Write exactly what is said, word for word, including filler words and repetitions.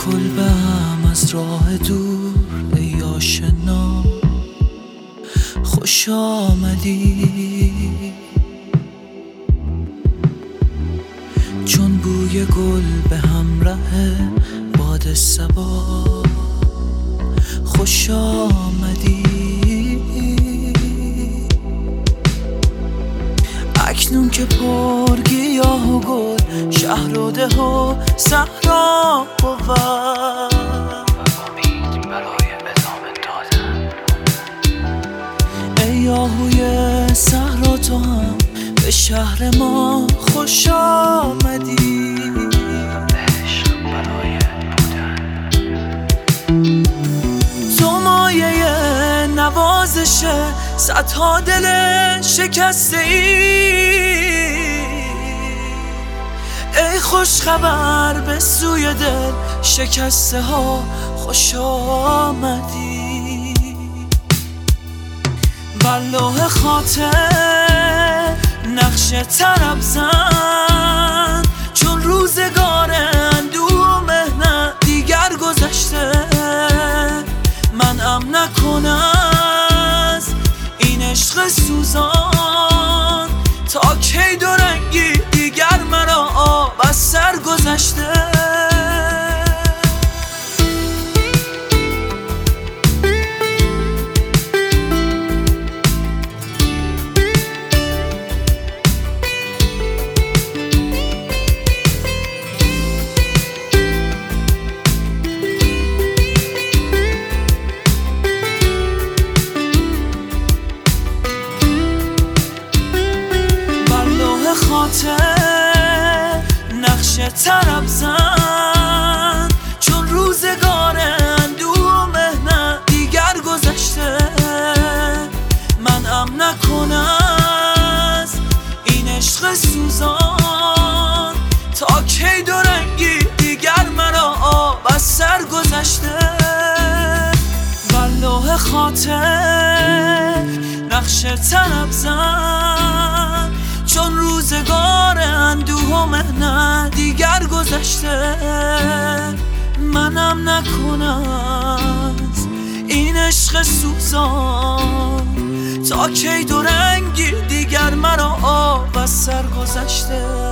کلبه‌ام از راه دور ای آشنا، خوش آمدی. چون بوی گل به همراه باد صبا، خوش آمدی. اکنون که پر گیاه و گل شهر و ده و صحرا بود، امید برای ادامه دادن. ای آهوی صحرا تو هم به شهر ما خوش آمدی. عشق برای بودن. تو مایه نوازش صدها دل شکسته ای، ای خوش خبر به سوی دل شکسته ها خوش آمدی. بر لوح خاطر نقش طرب زن، چون روزگار اندوه و مهنت دیگر گذشته. منعم نکن از این عشق سوزان، تا کی دو رنگی دیگر مرا آب از سر گذشته. خاطر نقش طرب زن، چون روزگار اندوه و مهنت دیگر گذشته. منعم نکن از این عشق سوزان، تا کی دو رنگی دیگر مرا آب از سر گذشته. بر لوح خاطر نقش طرب زن، چون روزگار اندوه و مهنت دیگر گذشته. منم نکن از این عشق سوزان، تا کی دو رنگی دیگر مرا آب از سر گذشته.